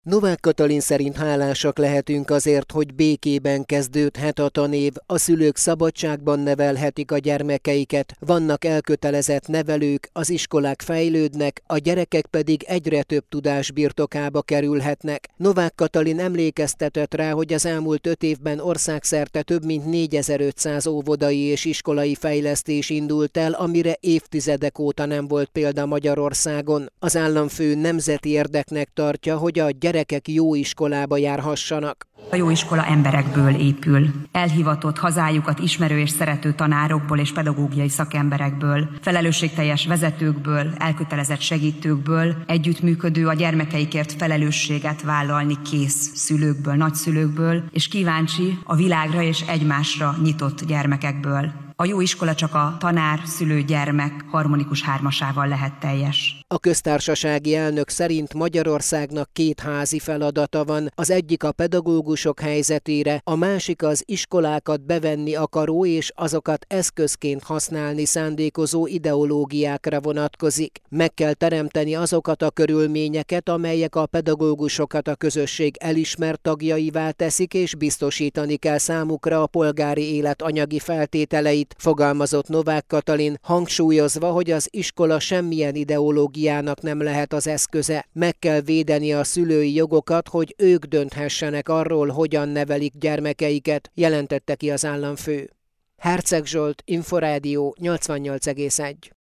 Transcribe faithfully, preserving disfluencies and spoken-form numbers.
Novák Katalin szerint hálásak lehetünk azért, hogy békében kezdődhet a tanév, a szülők szabadságban nevelhetik a gyermekeiket, vannak elkötelezett nevelők, az iskolák fejlődnek, a gyerekek pedig egyre több tudás birtokába kerülhetnek. Novák Katalin emlékeztetett rá, hogy az elmúlt öt évben országszerte több mint négyezer-ötszáz óvodai és iskolai fejlesztés indult el, amire évtizedek óta nem volt példa Magyarországon. Az államfő nemzeti érdeknek tartja, hogy a gyerekek jó iskolába járhassanak. A jó iskola emberekből épül. Elhivatott, hazájukat ismerő és szerető tanárokból és pedagógiai szakemberekből, felelősségteljes vezetőkből, elkötelezett segítőkből, együttműködő, a gyermekeikért felelősséget vállalni kész szülőkből, nagyszülőkből, és kíváncsi a világra és egymásra nyitott gyermekekből. A jó iskola csak a tanár, szülő, gyermek harmonikus hármasával lehet teljes. A köztársasági elnök szerint Magyarországnak két házi feladata van, az egyik a pedagógusok helyzetére, a másik az iskolákat bevenni akaró és azokat eszközként használni szándékozó ideológiákra vonatkozik. Meg kell teremteni azokat a körülményeket, amelyek a pedagógusokat a közösség elismert tagjaivá teszik, és biztosítani kell számukra a polgári élet anyagi feltételeit, fogalmazott Novák Katalin, hangsúlyozva, hogy az iskola semmilyen ideológiának nem lehet az eszköze. Meg kell védeni a szülői jogokat, hogy ők dönthessenek arról, hogyan nevelik gyermekeiket, jelentette ki az államfő. Herceg Zsolt, Inforádió nyolcvannyolc egész egy.